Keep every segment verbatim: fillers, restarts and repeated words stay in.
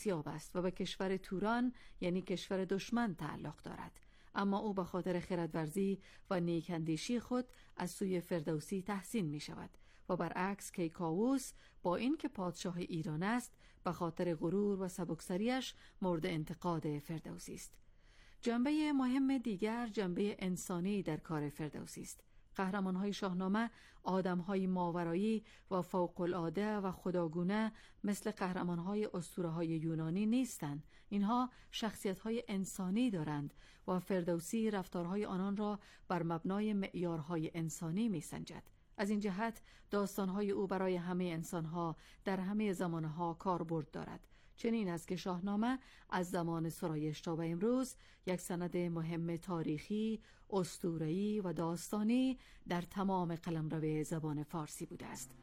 سیاب است و به کشور توران یعنی کشور دشمن تعلق دارد، اما او به خاطر خردورزی و نیک‌اندیشی خود از سوی فردوسی تحسین می شود و برعکس کیکاووس با این که پادشاه ایران است به خاطر غرور و سبکسریش مورد انتقاد فردوسی است. جنبه مهم دیگر جنبه انسانی در کار فردوسی است. قهرمان‌های شاهنامه آدم‌های ماورایی و فوق‌العاده و خداگونه مثل قهرمان‌های اسطوره‌های یونانی نیستند. اینها شخصیت‌های انسانی دارند و فردوسی رفتارهای آنان را بر مبنای معیارهای انسانی می‌سنجد. از این جهت داستان‌های او برای همه انسان‌ها در همه زمانه‌ها کاربرد دارد. چنین است که شاهنامه از زمان سرایش تا به امروز یک سند مهم تاریخی، اسطوره‌ای و داستانی در تمام قلمرو زبان فارسی بوده است.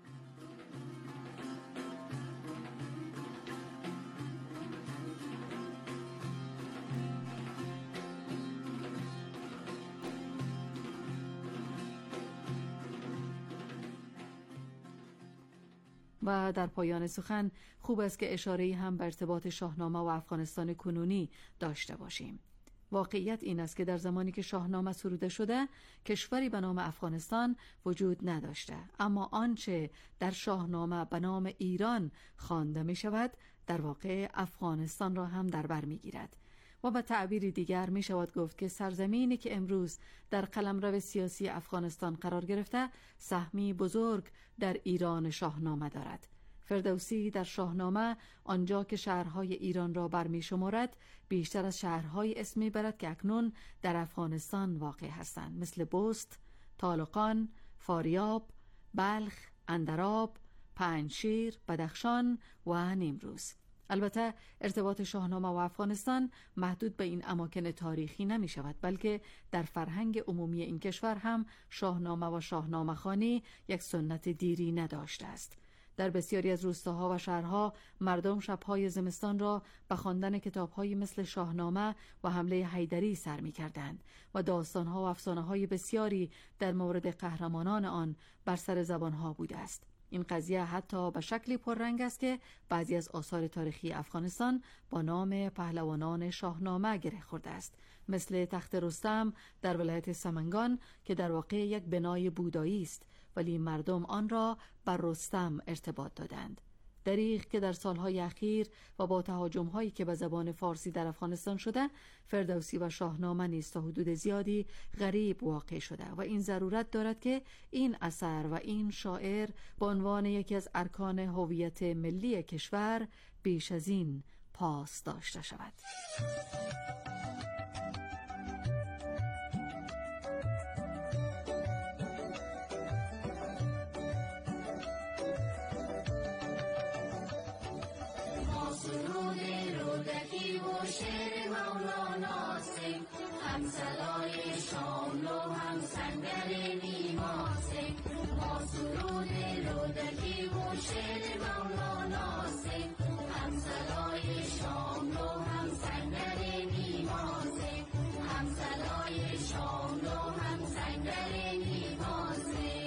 و در پایان سخن خوب است که اشاره‌ای هم به ارتباط شاهنامه و افغانستان کنونی داشته باشیم. واقعیت این است که در زمانی که شاهنامه سروده شده کشوری به نام افغانستان وجود نداشته، اما آنچه در شاهنامه به نام ایران خوانده می شود در واقع افغانستان را هم در بر می گیرد. و به تعبیر دیگر می شود گفت که سرزمینی که امروز در قلمرو سیاسی افغانستان قرار گرفته سهمی بزرگ در ایران شاهنامه دارد. فردوسی در شاهنامه آنجا که شهرهای ایران را برمی شمارد بیشتر از شهرهای اسمی برد که اکنون در افغانستان واقع هستند، مثل بست، طالقان، فاریاب، بلخ، اندراب، پنجشیر، بدخشان و نیمروز. البته ارتباط شاهنامه و افغانستان محدود به این اماکن تاریخی نمی شود، بلکه در فرهنگ عمومی این کشور هم شاهنامه و شاهنامه خوانی یک سنت دیری نداشته است. در بسیاری از روستاها و شهرها مردم شبهای زمستان را به خواندن کتاب‌هایی مثل شاهنامه و حمله حیدری سر می‌کردند و داستان‌ها و افسانه‌های بسیاری در مورد قهرمانان آن بر سر زبان‌ها بوده است. این قضیه حتی به شکلی پررنگ است که بعضی از آثار تاریخی افغانستان با نام پهلوانان شاهنامه گره خورده است، مثل تخت رستم در ولایت سمنگان که در واقع یک بنای بودایی است، ولی مردم آن را بر رستم ارتباط دادند. دریغ که در سالهای اخیر و با تهاجم‌هایی که به زبان فارسی در افغانستان شده، فردوسی و شاهنامه نیز تا حدود زیادی غریب واقع شده و این ضرورت دارد که این اثر و این شاعر به عنوان یکی از ارکان هویت ملی کشور بیش از این پاس داشته شود. شعر مولانا سنگ هم صدای شاملو هم سنگر نیما سنگ با سرود رودکی و شعر مولانا سنگ هم صدای شاملو هم سنگر نیما سنگ هم صدای شاملو هم سنگر نیما سنگ.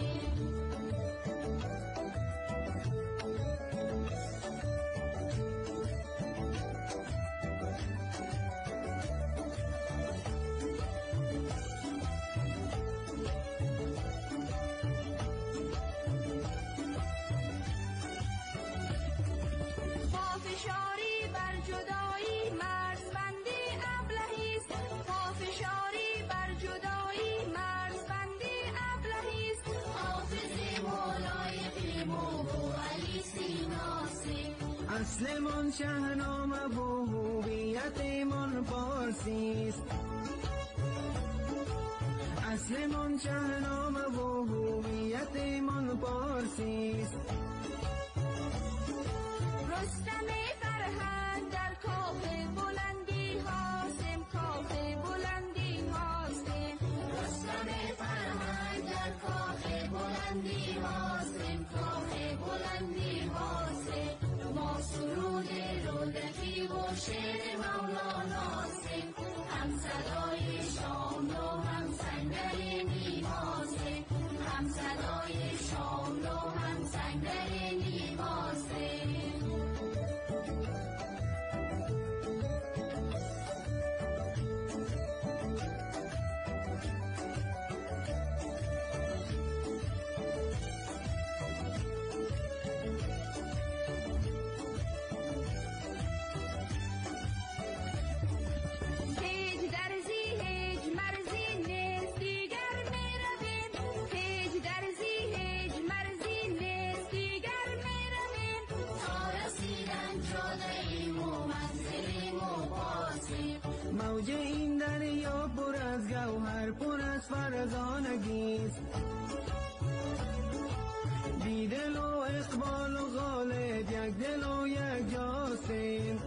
اصل من شاهنامه و هویت من فارسی است. اصل من شاهنامه و هویت من فارسی است. رستم فرهنگ در کاخ بلندی هاستم، کاخ بلندی هاستم. رستم فرهنگ در کاخ بلندی هاستم، کاخ بلندی هاستم. ما سرود رودکی و شعر مولانا سنگ هم صدای شاملو هم سنگر نیما سنگ هم صدای شاملو هم سنگر نیما سنگ. داریم و منزلیم و بازیم. موج این دریا پر از گوهر، پر از فرزانگیست. بی دل و اقبال و غالب، یک دل و یک جاستیم.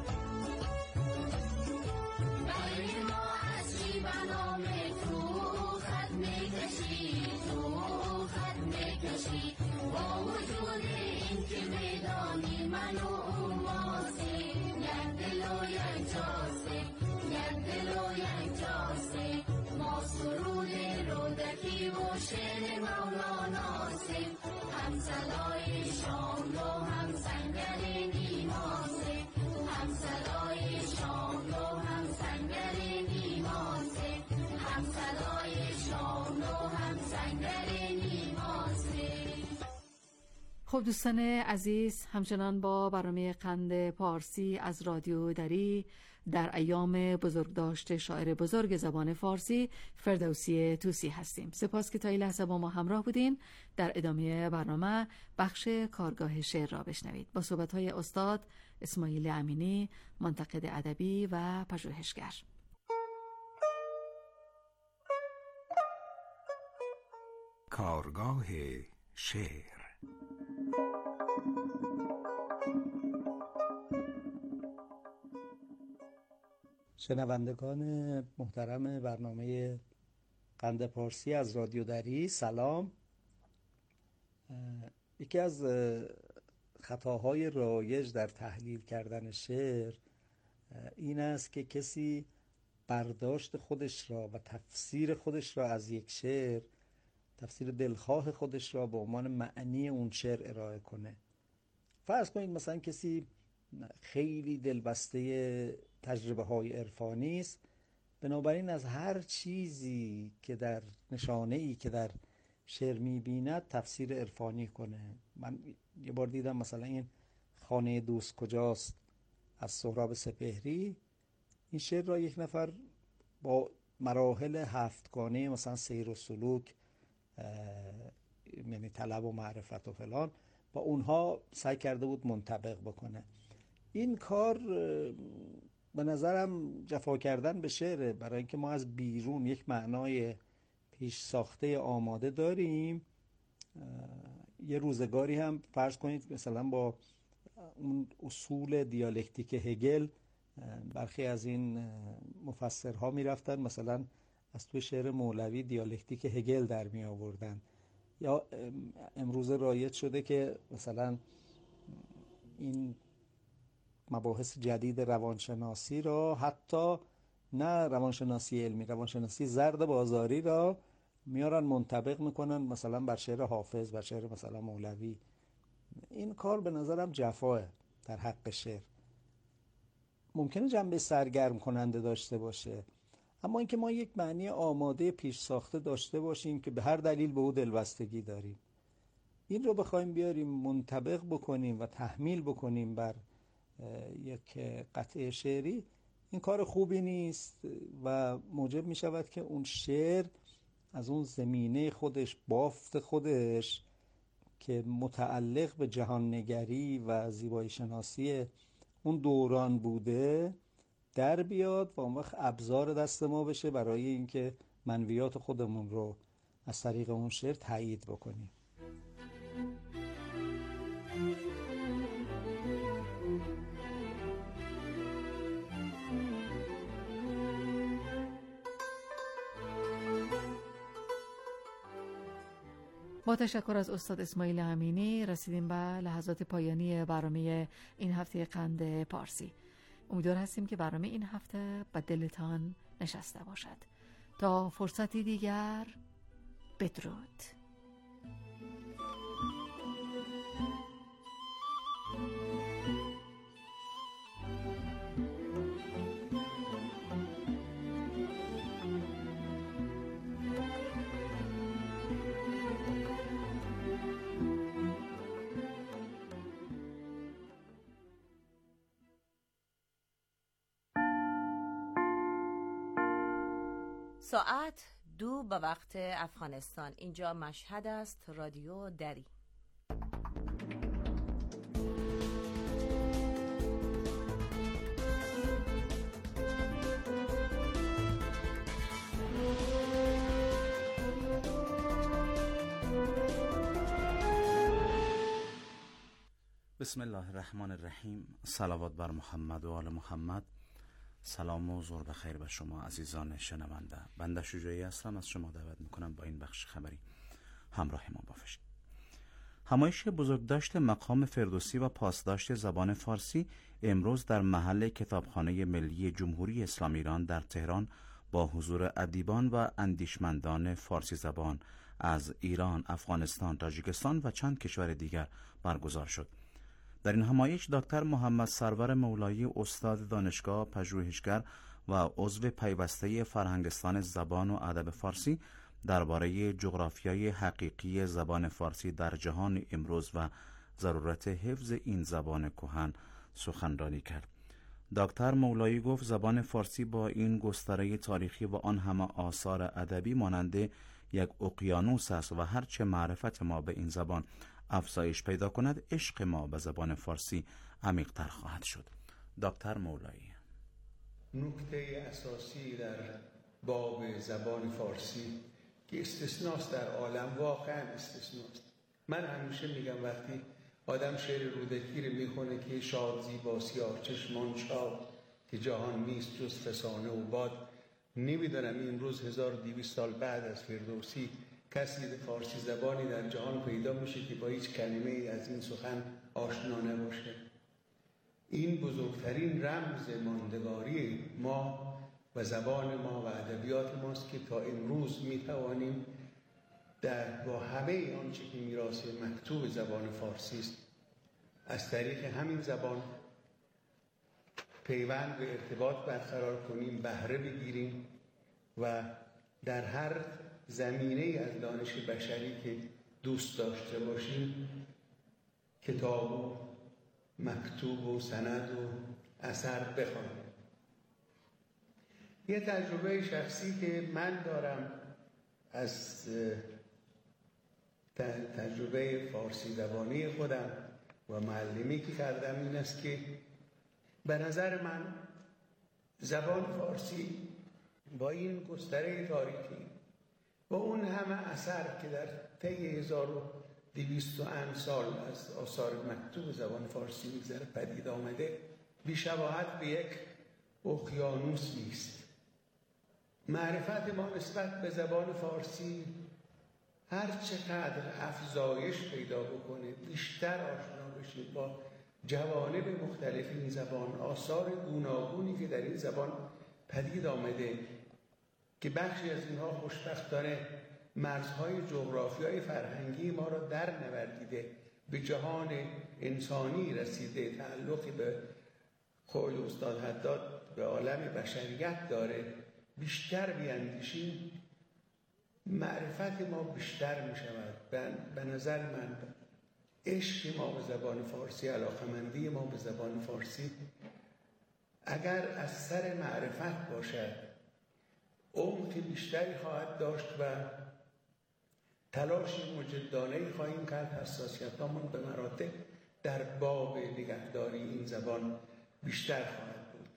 برای ما از چی بنامه تو خط میکشی، تو خط میکشی. با وجود این که میدانی من و او ماستیم، یک دل و یک جاستیم، یک دل و یک جاستیم. ما سرود رودکی و شعر مولاناستیم، هم صدای شاملو هم سنگر نیماستیم، هم صدای شاملو هم سنگر نیماستیم، هم صدای شاملو هم سنگر نیماستیم. خب دوستان عزیز، همچنان با برنامه قند پارسی از رادیو دری در ایام بزرگداشت شاعر بزرگ زبان فارسی فردوسی طوسی هستیم. سپاس که تا این لحظه با ما همراه بودین. در ادامه برنامه بخش کارگاه شعر را بشنوید با صحبت‌های استاد اسماعیل امینی، منتقد ادبی و پژوهشگر. کارگاه شعر. شنوندگان محترم برنامه قند پارسی از رادیو دری، سلام. یکی از خطاهای رایج در تحلیل کردن شعر این است که کسی برداشت خودش را و تفسیر خودش را از یک شعر، تفسیر دلخواه خودش را به عنوان معنی اون شعر ارائه کنه. فرض کنید مثلا کسی خیلی دلبسته تجربه های عرفانی است، بنابراین از هر چیزی که در نشانه ای که در شعر می‌بیند تفسیر عرفانی کنه. من یه بار دیدم مثلا این خانه دوست کجاست از سهراب سپهری، این شعر را یک نفر با مراحل هفتگانه مثلا سیر و سلوک، یعنی طلب و معرفت و فلان، با اونها سعی کرده بود منطبق بکنه. این کار به نظرم جفا کردن به شعره، برای اینکه ما از بیرون یک معنای پیش ساخته آماده داریم. یه روزگاری هم فرض کنید مثلا با اون اصول دیالکتیک هگل برخی از این مفسرها می رفتن مثلا از توی شعر مولوی دیالکتیک هگل در می آوردن. یا امروز رایج شده که مثلا این مباحث جدید روانشناسی را، حتی نه روانشناسی علمی، روانشناسی زرد بازاری را میارن منطبق میکنن مثلا بر شعر حافظ، بر شعر مثلا مولوی. این کار به نظرم جفاه در حق شعر. ممکنه جنبه سرگرم کننده داشته باشه، اما اینکه ما یک معنی آماده پیش ساخته داشته باشیم که به هر دلیل به او دلبستگی داریم، این رو بخوایم بیاریم منطبق بکنیم و تحمیل بکنیم بر یک قطعه شعری، این کار خوبی نیست و موجب می شود که اون شعر از اون زمینه خودش، بافت خودش که متعلق به جهان نگری و زیبایی شناسی اون دوران بوده در بیاد و اون وقت ابزار دست ما بشه برای اینکه منویات خودمون رو از طریق اون شعر تایید بکنیم. با تشکر از استاد اسماعیل امینی رسیدیم به لحظات پایانی برنامه این هفته قند پارسی. امیدوار هستیم که برنامه این هفته به دلتان نشسته باشد. تا فرصتی دیگر، بدرود. ساعت دو به وقت افغانستان. اینجا مشهد است، رادیو دری. بسم الله الرحمن الرحیم. صلوات بر محمد و آل محمد. سلام و ظهر بخیر به شما عزیزان شنونده. بنده شجاعی هستم، از شما دعوت میکنم با این بخش خبری همراه ما باشید. همایش بزرگداشت مقام فردوسی و پاسداشت زبان فارسی امروز در محل کتابخانه ملی جمهوری اسلامی ایران در تهران با حضور ادیبان و اندیشمندان فارسی زبان از ایران، افغانستان، تاجیکستان و چند کشور دیگر برگزار شد. در این همایش دکتر محمد سرور مولایی، استاد دانشگاه، پژوهشگر و عضو پیوسته فرهنگستان زبان و ادب فارسی، درباره جغرافیای حقیقی زبان فارسی در جهان امروز و ضرورت حفظ این زبان کهن سخنرانی کرد. دکتر مولایی گفت زبان فارسی با این گستره تاریخی و آن همه آثار ادبی مانند یک اقیانوس است و هرچه معرفت ما به این زبان افزایش پیدا کند، عشق ما به زبان فارسی عمیق‌تر خواهد شد. دکتر مولایی: نکته اساسی در باب زبان فارسی که استثناست در عالم، واقعا استثناست. من همیشه میگم وقتی آدم شعر رودکی رو میخونه که شاد زیبا سیاه چشمان شاد که جهان نیست جز فسانه و باد، نمیدونم این روز هزار و دویست سال بعد از فردوسی کسی فارسی زبانی در جهان پیدا میشه که با هیچ کلمه از این سخن آشنا نباشه. این بزرگترین رمز ماندگاری ما و زبان ما و ادبیات ماست که تا امروز میتوانیم در با همه آنچه که میراث مکتوب زبان فارسی است از طریق همین زبان پیوند به ارتباط برقرار کنیم، بهره بگیریم و در هر زمینه از دانش بشری که دوست داشته باشیم کتاب و مکتوب و سند و اثر بخوانیم. یه تجربه شخصی که من دارم از تجربه فارسی زبانی خودم و معلمی که کردم این است که به نظر من زبان فارسی با این گستره تاریخی و اون همه اثر که در طی هزار و دویست و اند سال از آثار مکتوب زبان فارسی میگذره پدید آمده، بی‌شباهت به یک اقیانوس نیست. معرفت ما نسبت به زبان فارسی هر چقدر افزایش پیدا بکنه، بیشتر آشنا بشیم با جوانب مختلف این زبان، آثار گوناگونی که در این زبان پدید آمده که بخشی از اینها خوشبختانه مرزهای جغرافیای فرهنگی ما را در نوردیده، به جهان انسانی رسیده، تعلقی به قول استاد حداد به عالم بشریت داره. بیشتر بیاندیشیم معرفت ما بیشتر می شود. به نظر من عشق ما به زبان فارسی، علاقمندی ما به زبان فارسی اگر از سر معرفت باشد عمق بیشتری خواهد داشت و تلاش مجدانه‌ای خواهیم کرد حساسیتامون به مراتب در باب نگهداری این زبان بیشتر خواهد بود.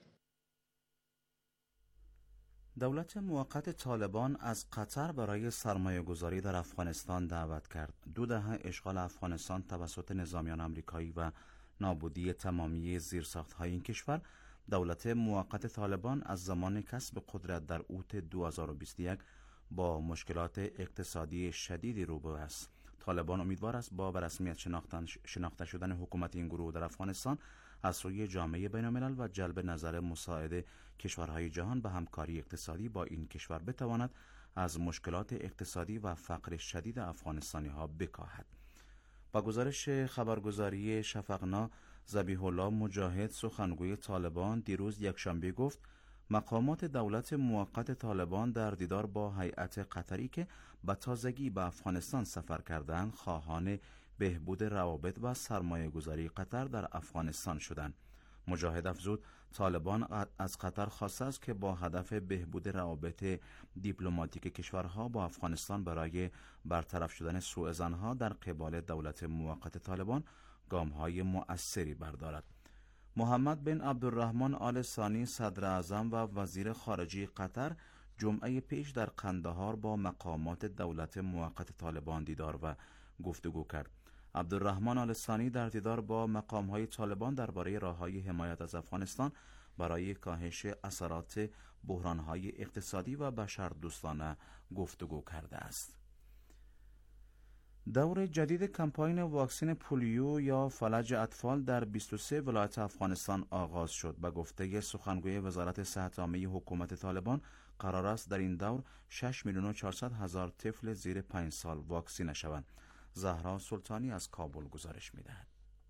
دولت موقت طالبان از قطر برای سرمایه گذاری در افغانستان دعوت کرد. دو دهه اشغال افغانستان توسط نظامیان آمریکایی و نابودی تمامی زیرساخت‌های این کشور، دولت موقت طالبان از زمان کسب قدرت در اوت دو هزار و بیست و یک با مشکلات اقتصادی شدیدی روبرو است. طالبان امیدوار است با به رسمیت شناخته شدن حکومت این گروه در افغانستان از سوی جامعه بین‌الملل و جلب نظر مساعد کشورهای جهان به همکاری اقتصادی با این کشور بتواند از مشکلات اقتصادی و فقر شدید افغانستانی ها بکاهد. با گزارش خبرگزاری شفقنا، ذبیح الله مجاهد سخنگوی طالبان دیروز یکشنبه گفت مقامات دولت موقت طالبان در دیدار با هیئت قطری که به تازگی به افغانستان سفر کردند خواهان بهبود روابط و سرمایه گذاری قطر در افغانستان شدند. مجاهد افزود طالبان از قطر خواسته است که با هدف بهبود روابط دیپلماتیک کشورها با افغانستان برای برطرف شدن سوء ظنها در قبال دولت موقت طالبان گام‌های مؤثری بردارد. محمد بن عبدالرحمن آل ثانی صدر اعظم و وزیر خارجه قطر جمعه پیش در قندهار با مقامات دولت موقت طالبان دیدار و گفتگو کرد. عبدالرحمن آل ثانی در دیدار با مقام‌های طالبان درباره راه‌های حمایت از افغانستان برای کاهش اثرات بحران‌های اقتصادی و بشردوستانه گفتگو کرده است. دور جدید کمپاین واکسن پولیو یا فلج اطفال در بیست و سه ولایت افغانستان آغاز شد. به گفته سخنگوی وزارت صحت عامه حکومت طالبان، قرار است در این دور شش میلیون و چهارصد هزار طفل زیر پنج سال واکسینه شوند. زهرا سلطانی از کابل گزارش می‌دهد.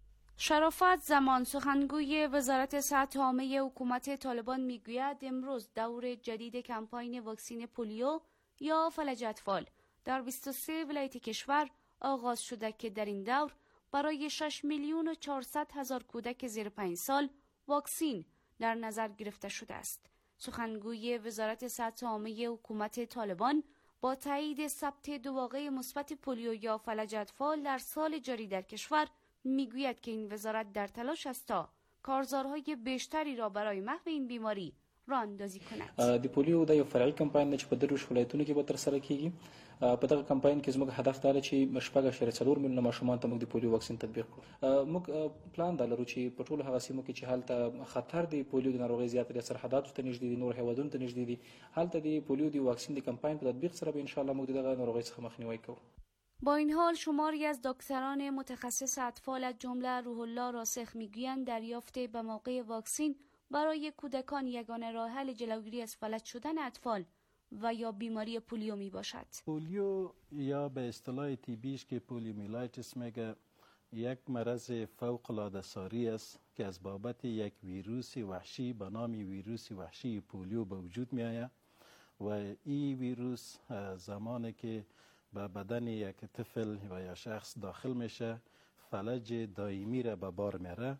شرافت زمان، سخنگوی وزارت صحت عامه حکومت طالبان، میگوید امروز دور جدید کمپاین واکسن پولیو یا فلج اطفال در بیست و سه ولایت کشور آغاز شده که در این دور برای شش میلیون و چهارصد هزار کودک زیر پنج سال واکسین در نظر گرفته شده است. سخنگوی وزارت صحت عامه حکومت طالبان با تایید ثبت دو واقعه مثبت پولیو یا فلج اطفال در سال جاری در کشور میگوید که این وزارت در تلاش است تا کارزارهای بیشتری را برای محو این بیماری راه اندازی کند. د پولیو د یو فرعي کمپاین نه چې په دروش ولایتونو کې به تر سره کیږي. په دغه کمپاین کې زموږ هدف دا دی چې شپږ اعشاریه څلور میلیونه ماشومان ته موږ د پولیو واکسین تطبیق کړو. موږ پلان دا لرو چې په ټولو هغه سیمو کې چې هلته خطر دی پولیو د ناروغۍ زیات دی، سرحداتو ته نږدې دي، نور هیوادونو ته نږدې دي، هلته د پولیو د واکسین د کمپاین په تطبیق سره به ان شاء الله موږ دغه ناروغۍ څخه مخنیوی کوو. با این حال شماری از دکتران متخصص اطفال از جمله روح الله راسخ میگویند دریافت به موقع واکسن برای کودکان یگانه راه حل جلوگیری از فلج شدن اطفال و یا بیماری پولیو می باشد. پولیو یا به اصطلاح طبیش که پولیومیلایتس میگه یک مرض فوق العاده ساری است که از بابت یک ویروس وحشی به نام ویروس وحشی پولیو به وجود می آید و این ویروس زمانی که به بدن یک طفل و یا شخص داخل میشه فلج دائمی را به بار میاره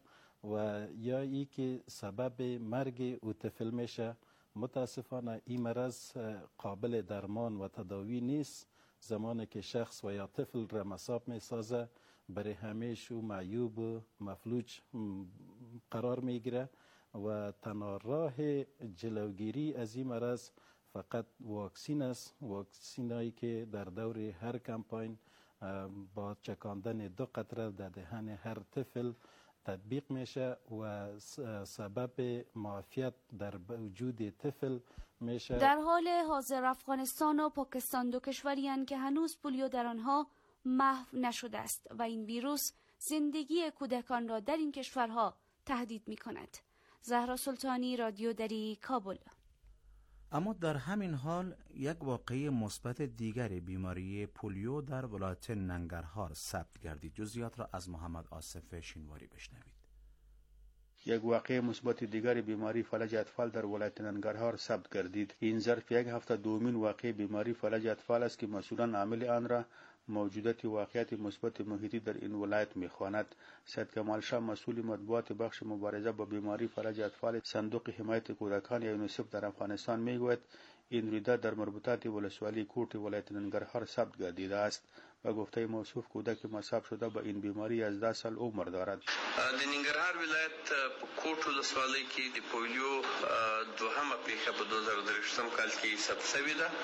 و یا ای که سبب مرگ او طفل میشه. متاسفانه این مرض قابل درمان و تداوی نیست. زمانی که شخص و یا طفل را مصاب میسازه برای همیشه او معیوب و مفلوج قرار میگیره و تنها راه جلوگیری از این مرض فقط واکسین است. واکسین هایی که در دور هر کمپاین با چکاندن دو قطره در دهن هر طفل تطبیق میشه و سبب معافیت در وجود طفل میشه. در حال حاضر افغانستان و پاکستان دو کشوری هستند که هنوز پولیو در آنها محو نشده است و این ویروس زندگی کودکان را در این کشورها تهدید می کند. زهرا سلطانی، رادیو دری، کابل. اما در همین حال یک واقعه مثبت دیگر بیماری پولیو در ولایت ننگرهار ثبت گردید. جزئیات را از محمد آصف شینواری بشنوید. یک واقعه مثبت دیگر بیماری فلج اطفال در ولایت ننگرهار ثبت گردید. این ظرف یک هفته دومین واقعه بیماری فلج اطفال است که مسئولان عامل آن را موجودیت واقعیت مثبت محیطی در این ولایت می‌خواند. سید کمال شاه مسئول مطبوعات بخش مبارزه با بیماری فلج اطفال صندوق حمایت کودکان یا یونیسف در افغانستان میگوید این رویداد در مربوطات ولسوالی کوٹ ولایت ننگرهار ثبت گردیده است. و گفته موصوف کودک مصاب شده با این بیماری از ده سال عمر دارد. د ننګرهار ولایت کوټ ولسوالۍ کې د پولیو دوهمه پیښه په دوه زره درېشتم کال کې ثبت شوې ده.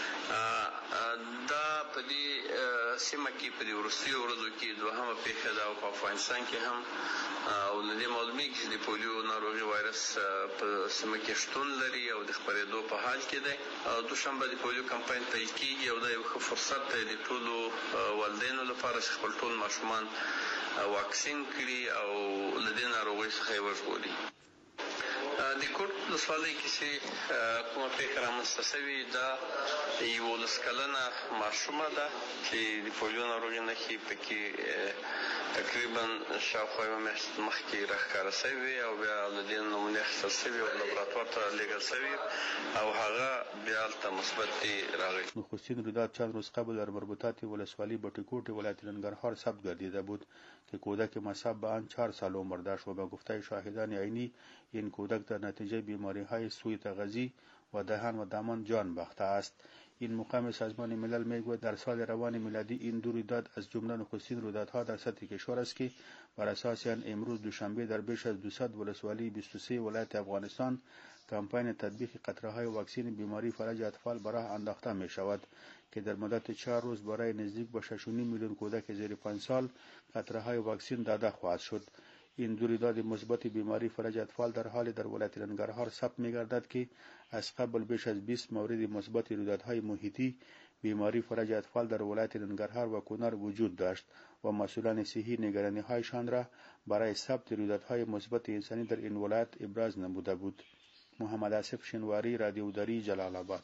دا په دې سیمه کې په دې وروستیو ورځو کې دوهمه پیښه ده او په افغانستان کې هم او له دې معلومیږي چې د پولیو ناروغي وایرس په سیمه کې شتون لري او د خپرېدو په حال کې دی. دوشنبه د پولیو کمپاین پیل کېږي او دا یو ښه فرصت دی د ټولو والدینو لپاره چې خپل ټول ماشومان واکسین کړي او له دې ناروغۍ څخه یې وژغوري. د کوټ ولسوالۍ کې چې کومه پیښه رامنځته شوې ده یولس کلنه ماشومه ده چې د پولیو ناروغۍ نښې پکې تقریبا شاوخوا یوه میاشت مخکې راښکاره شوې او بیا له دې نمونې اخیستل شوې او لابراتوار ته لېږل شوې او هغه بیا هلته مثبت راغی. نخستین رویداد چند روز قبل در مربوطات ولسوالی بټیکوټ ولایت ننگرهار ثبت گردیده بود که کودک مصاب به آن چهار سال عمر داشت و به گفته شاهدان عینی این کودک در نتیجه بیماری های سوی تغذی و دهان و دمان جان باخته است. این مقام سازمان ملل میگوید در سال روان میلادی این دو رویداد از جمله نخستین رویدادها در سطح کشور است که بر اساس آن امروز دوشنبه در بیش از دویست ولسوالی بیست و سه ولایت افغانستان کمپاین تطبیق قطره‌های واکسن بیماری فلج اطفال به راه انداخته می شود که در مدت چهار روز برای نزدیک به شش و نیم میلیون کودک زیر پنج سال قطره‌های واکسن داده خواهد شد. این دو رویداد مثبت بیماری فلج اطفال در حال در ولایت ننگرهار ثبت می‌گردد که از قبل بیش از بیست مورد مثبت رویدادهای محیطی بیماری فلج اطفال در ولایت ننگرهار و کنر وجود داشت و مسئولان صحی نگرانی‌هایشان را برای ثبت رویدادهای مثبت انسانی در این ولایت ابراز نموده بود. محمد آصف شنواری، رادیو دری، جلال آباد.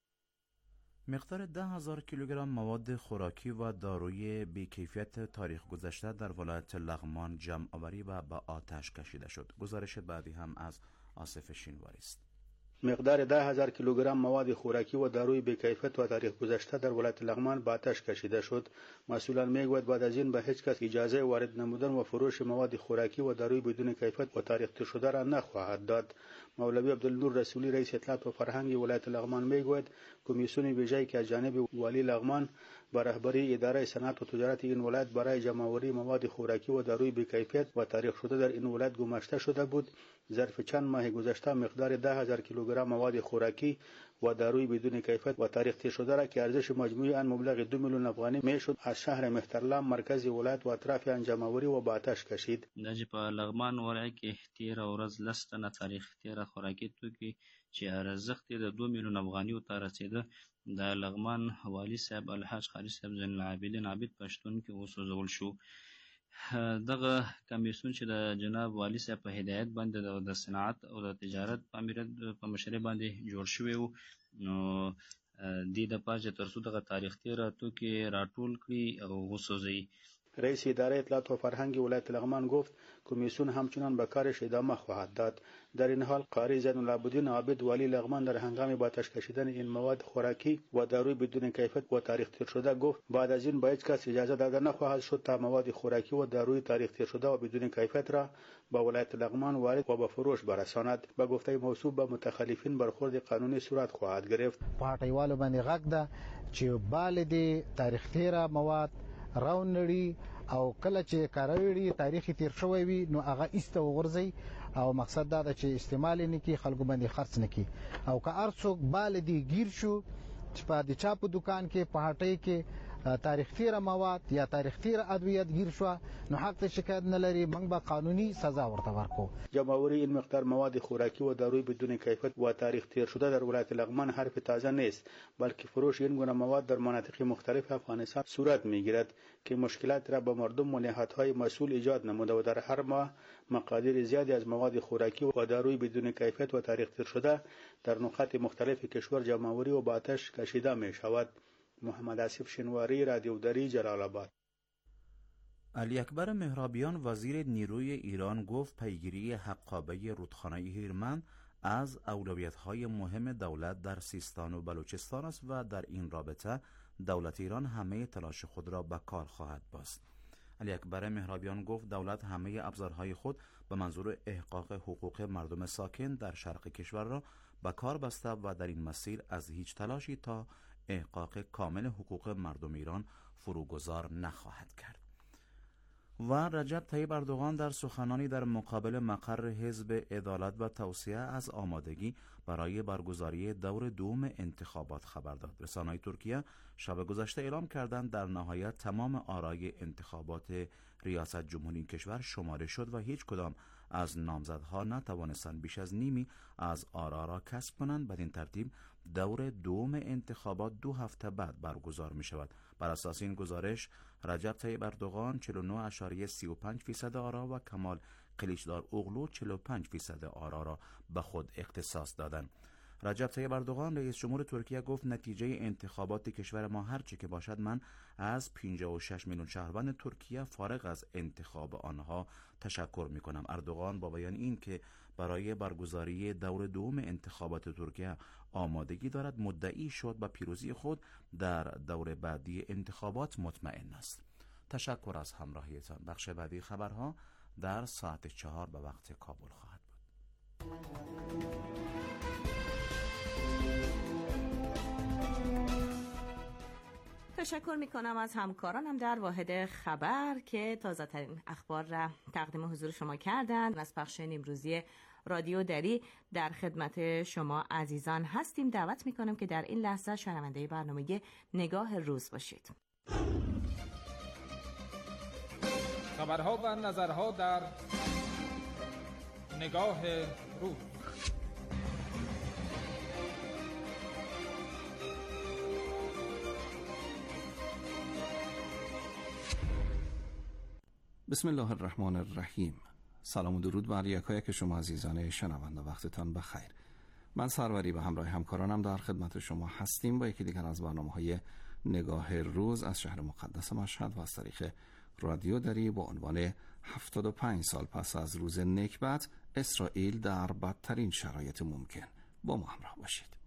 مقدار ده هزار کیلوگرم مواد خوراکی و داروی بی‌کیفیت تاریخ گذشته در ولایت لغمان جمع آوری و به آتش کشیده شد. گزارش بعدی هم از آصف شنواری است. مقدار ده هزار کیلوگرم مواد خوراکی و داروی بی‌کیفیت و تاریخ گذشته در ولایت لغمان به آتش کشیده شد. مسئولان میگویند بعد از این به هیچ کس اجازه وارد نمودن و فروش مواد خوراکی و داروی بدون کیفیت و تاریخ تیر شده را نخواهد داد. مولوی عبدالنور رسولی رئیس اطلاعات و فرهنگ ولایت لغمان میگوید کمیسیون ویژه‌ای که از جانب والی لغمان با رهبری اداره صنعت و تجارت این ولایت برای جمع‌آوری مواد خوراکی و داروی بی‌کیفیت و تاریخ شده در این ولایت گماشته شده بود، ظرف چند ماه گذشته مقدار ده هزار کیلوگرم مواد خوراکی و داروی بدون کیفیت و تاریخ تیر شده را که ارزش مجموعی آن مبلغ دو میلیون افغانی میشد از شهر مهترلام مرکز ولایت و اطراف آن جمع‌آوری و به آتش کشید. د په لغمان ولایت کې تیر ورځ لس تنه تاریخ تیر خوراکي توکي چې ارزښت یې د دوه میلیون افغانیو ته رسیده د لغمان والی صاحب الحاج قاری صاحب زین العابدین عابد پښتون کې وسوځول شو. دغه کمیسیون چې د جناب والی صاحب په هدایت باندې د صنعت او د تجارت په امریت په مشرۍ باندې جوړ شوی و، نو دې د پاره چې تر څو دغه تاریخ تیر توکي راټول کړي او وسوځي. رئیس اداره اطلاعات و فرهنگ ولایت لغمان گفت کمیسیون همچنان به کارش ادامه خواهد داد. در این حال قاری زین العابدین عابد والی لغمان در هنگام با آتش کشیدن این مواد خوراکی و داروی بدون کیفیت و تاریخ تیر شده گفت بعد از این به هیچ کس اجازه داده نخواهد شد تا مواد خوراکی و داروی تاریخ تیر شده و بدون کیفیت را با ولایت لغمان وارد و به فروش برساند. به گفته موصوف به متخلفین برخورد قانونی صورت خواهد گرفت. پارټیوالو باندې غږ ده چې بال دي تاریخ تیر مواد راونړي او کله چې کاروي تاریخي تیر شوی وي نو هغه ایسته وغورځي او مقصد دا ده چې استعمال نه کی خلکو باندې خرڅ نه کی او که ارڅوک بال دی گیر شو چې په د چا په دکان کې په هټۍ کې تاریخ تیر مواد یا تاریخ تیر ادویات گیر شو نو حق ته شکایت نه لري، موږ به قانوني سزا ورته ورکو. جمع‌آوری این مقدار مواد خوراکی و داروی بدون کیفیت و تاریخ تیر شده در ولایت لغمان حرف تازه نیست، بلکه فروش این گونه مواد در مناطق مختلف افغانستان صورت میگیرد که مشکلات را به مردم و نهادهای مسئول ایجاد نموده و در هر ماه مقادیر زیادی از مواد خوراکی و داروی بدون کیفیت و تاریخ تیر شده در نقاط مختلف کشور جمع‌آوری و به آتش کشیده می شود. محمد آصف شنواری، رادیو دری، جلال آباد. علی اکبر مهرابیان وزیر نیروی ایران گفت پیگیری حقابه رودخانه هیرمند از اولویت‌های مهم دولت در سیستان و بلوچستان است و در این رابطه دولت ایران همه تلاش خود را به کار خواهد بست. علی اکبر مهرابیان گفت دولت همه ابزارهای خود به منظور احقاق حقوق مردم ساکن در شرق کشور را به کار بسته و در این مسیر از هیچ تلاشی تا احقاق کامل حقوق مردم ایران فروگذار نخواهد کرد. و رجب طیب اردوغان در سخنانی در مقابل مقر حزب عدالت و توسعه از آمادگی برای برگزاری دور دوم انتخابات خبر داد. رسانه‌های ترکیه شب گذشته اعلام کردند در نهایت تمام آرای انتخابات ریاست جمهوری کشور شماره شد و هیچ کدام از نامزدها نتوانستند بیش از نیمی از آرا را کسب کنند. بدین ترتیب دور دوم انتخابات دو هفته بعد برگزار می شود. بر اساس این گزارش رجب طیب اردوغان چهل و نه اشاریه سی و پنج فیصد آرا و کمال قلیچدار اوغلو چهل و پنج فیصد آرا را به خود اختصاص دادند. رجب طیب اردوغان رئیس جمهور ترکیه گفت نتیجه انتخابات کشور ما هر چه که باشد من از پنجاه و شش میلیون شهروند ترکیه فارغ از انتخاب آنها تشکر می کنم. اردوغان با بیان این که برای برگزاری دور دوم انتخابات ترکیه آمادگی دارد مدعی شد به پیروزی خود در دور بعدی انتخابات مطمئن است. تشکر از همراهیتان. بخش بعدی خبرها در ساعت چهار به وقت کابل خواهد بود. تشکر میکنم از همکارانم در واحد خبر که تازه ترین اخبار را تقدیم حضور شما کردند. از پخش نیمروزی رادیو دری در خدمت شما عزیزان هستیم. دعوت میکنم که در این لحظه شنونده برنامه نگاه روز باشید. خبرها و نظرها در نگاه روز. بسم الله الرحمن الرحیم. سلام و درود بر یکایک شما عزیزان شنونده، وقتتان بخیر. من سروری به همراه همکارانم در خدمت شما هستیم با یکی دیگر از برنامه‌های نگاه روز از شهر مقدس مشهد و از طریق رادیو دری با عنوان هفتاد و پنج سال پس از روز نکبت، اسرائیل در بدترین شرایط ممکن. با ما همراه باشید.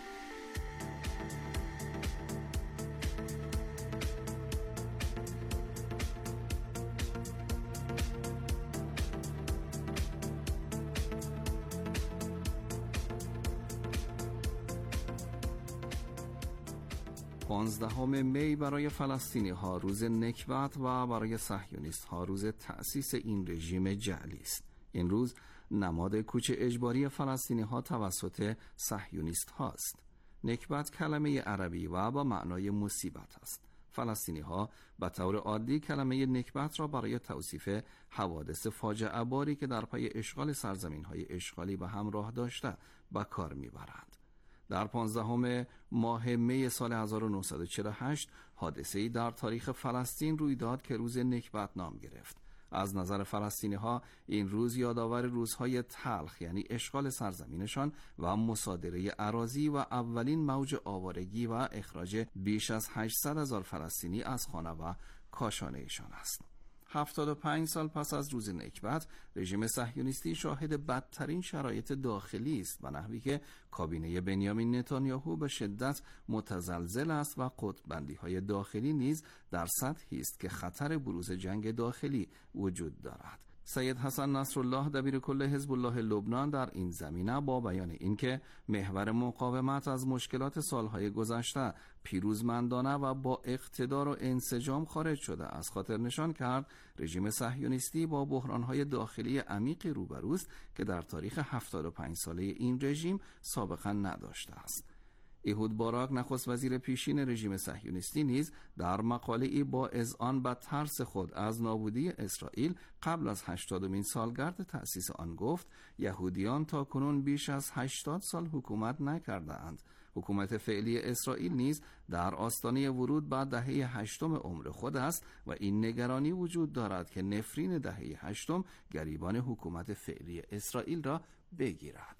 پانزدهم می برای فلسطینی ها روز نکبت و برای صهیونیست ها روز تأسیس این رژیم جعلی است. این روز نماد کوچ اجباری فلسطینی ها توسط صهیونیست هاست. نکبت کلمه عربی و با معنای مصیبت است. فلسطینی ها به طور عادی کلمه نکبت را برای توصیف حوادث فاجعه باری که در پی اشغال سرزمین های اشغالی به همراه داشته به کار میبرند. در پانزدهم ماه می سال هزار و نهصد و چهل و هشت حادثه‌ای در تاریخ فلسطین روی داد که روز نکبت نام گرفت. از نظر فلسطینی ها این روز یادآور روزهای تلخ یعنی اشغال سرزمینشان و مصادره اراضی و اولین موج آوارگی و اخراج بیش از هشتصد هزار فلسطینی از خانه و کاشانه‌شان است. هفتاد و پنج سال پس از روز نکبت، رژیم صهیونیستی شاهد بدترین شرایط داخلی است و نحوی که کابینه بنیامین نتانیاهو به شدت متزلزل است و قطب‌بندی‌های داخلی نیز در سطحی است که خطر بروز جنگ داخلی وجود دارد. سید حسن نصرالله دبیر کل حزب الله لبنان در این زمینه با بیان اینکه محور مقاومت از مشکلات سالهای گذشته پیروزمندانه و با اقتدار و انسجام خارج شده از خاطر نشان کرد رژیم صهیونیستی با بحرانهای داخلی عمیقی روبروست که در تاریخ هفتاد و پنج ساله این رژیم سابقا نداشته است. ایهود باراک نخست وزیر پیشین رژیم صهیونیستی نیز در مقاله‌ای با اذعان به ترس خود از نابودی اسرائیل قبل از هشتادمین سالگرد تأسیس آن گفت یهودیان تا کنون بیش از هشتاد سال حکومت نکردند. حکومت فعلی اسرائیل نیز در آستانه ورود به دهه هشتم عمر خود است و این نگرانی وجود دارد که نفرین دهه هشتم گریبان حکومت فعلی اسرائیل را بگیرد.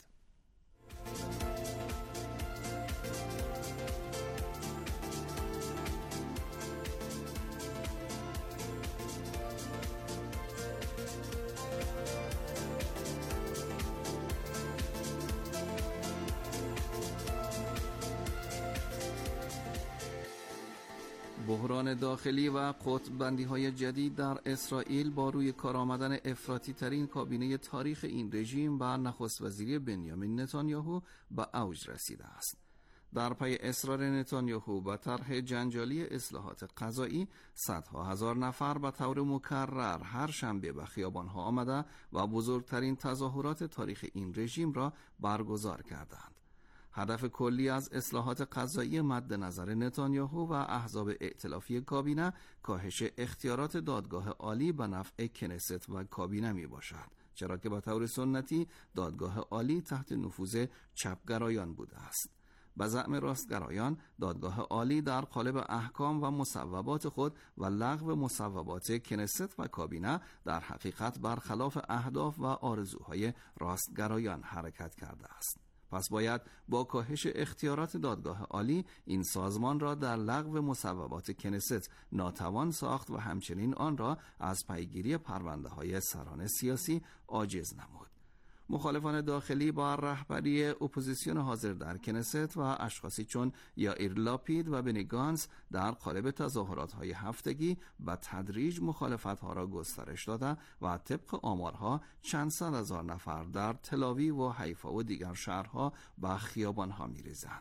بحران داخلی و قطب‌بندی های جدید در اسرائیل با روی کار آمدن افراطی ترین کابینه تاریخ این رژیم و نخست وزیری بنیامین نتانیاهو به اوج رسیده است. در پی اصرار نتانیاهو به طرح جنجالی اصلاحات قضایی، صدها هزار نفر به طور مکرر هر شنبه به خیابان‌ها آمده و بزرگترین تظاهرات تاریخ این رژیم را برگزار کردند. هدف کلی از اصلاحات قضایی مد نظر نتانیاهو و احزاب ائتلافی کابینه کاهش اختیارات دادگاه عالی به نفع کنست و کابینه می باشد، چرا که به طور سنتی دادگاه عالی تحت نفوذ چپگرایان بوده است. به زعم راستگرایان دادگاه عالی در قالب احکام و مصوبات خود و لغو مصوبات کنست و کابینه در حقیقت برخلاف اهداف و آرزوهای راستگرایان حرکت کرده است. پس باید با کاهش اختیارات دادگاه عالی این سازمان را در لغو مصوبات کنست ناتوان ساخت و همچنین آن را از پیگیری پرونده های سران سیاسی عاجز نمود. مخالفان داخلی با رهبری اپوزیسیون حاضر در کنست و اشخاصی چون یائیر لاپید و بنی گانتز در قالب تظاهرات‌های هفتگی به تدریج مخالفت‌ها را گسترش داده و طبق آمارها چند صد هزار نفر در تل آویو و حیفا و دیگر شهرها به خیابان‌ها می‌ریزند.